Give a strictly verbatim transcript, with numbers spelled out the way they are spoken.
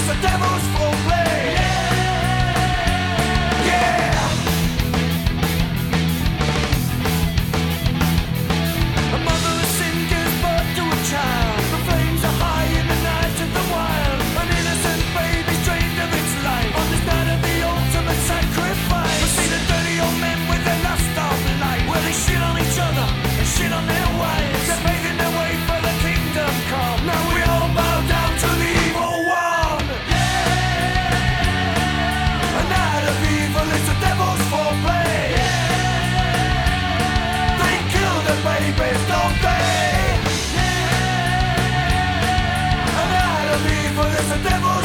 the devil's foreplay. Yeah. A mother of sin gives birth to a child. The flames are high in the night of the wild. An innocent baby strained of its life on this night of the ultimate sacrifice. We see the dirty old men with their lust of light, where they shit on each other and shit on their wives. They're paving their way for the kingdom come. Now we all bow down to the evil one. Yeah. A night of evil is the devil's foreplay. Yeah. They kill the babies, don't they? Yeah. A night of evil is the devil's